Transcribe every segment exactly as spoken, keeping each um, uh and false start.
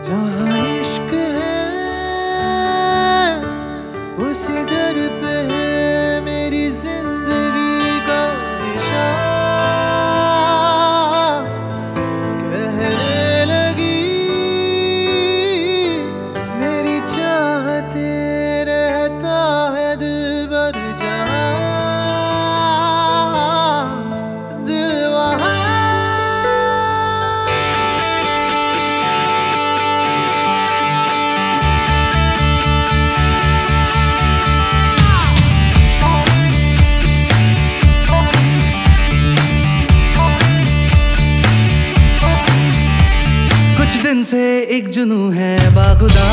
जहाँ इश्क है उसी दर पे है मेरी जिंदगी का निशान। कहने लगी मेरी चाहते रहता है दिल भर जहाँ, दिल वहाँ। दिन से एक जुनू है बाखुदा,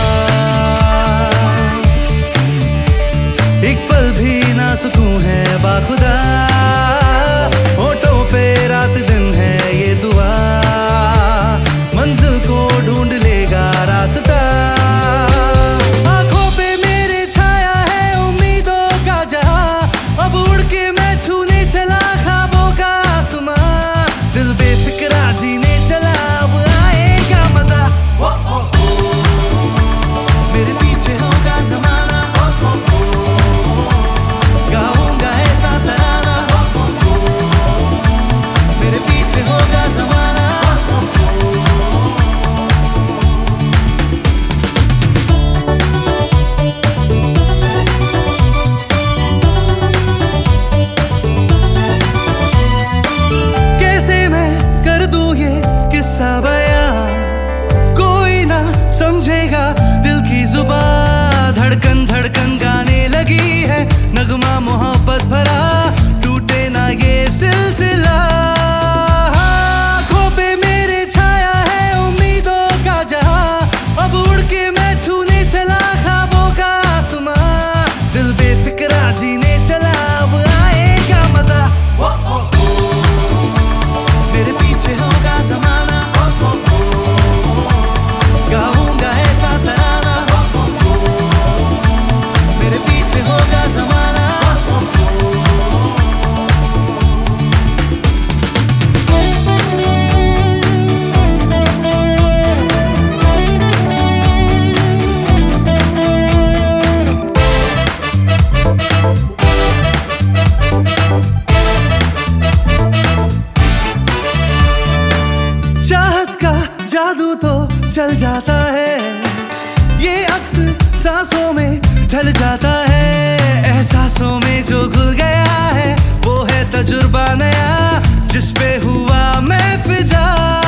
एक पल भी ना सुकून है बाखुदा। होठों पे रात दिन है ये दुआ, मंजिल को ढूंढ लेगा रास्ता। आंखों पे मेरे छाया है उम्मीदों का जहां, अब उड़ के मैं छूने चला ख्वाबों का आसमां। दिल बेफिक्रा जीने चला, अब आएगा मजा। मेरे पीछे होगा जमाना, गाऊंगा ऐसा तराना। मेरे पीछे होगा जमाना। कैसे मैं कर दूं ये किस्सा बयां, कोई ना समझेगा दिल की जुबान। धड़कन धड़कन गाने लगी है नगमा मोहब्बत भरा, टूटे ना ये सिलसिला। आँखों पे मेरे छाया है उम्मीदों का जहां, अब उड़ के मैं छूने चला ख्वाबों का आसमां। दिल बेफिक्रा जीने चला, अब आएगा मजा। मेरे पीछे होगा जमाना, गाऊंगा ऐसा तराना। मेरे पीछे होगा जमाना। चाहत का जादू तो चल जाता है, ये अक्स सांसों में ढल जाता है। एहसासों में जो घुल गया है वो है तजुर्बा नया, जिस पे हुआ मैं फिदा।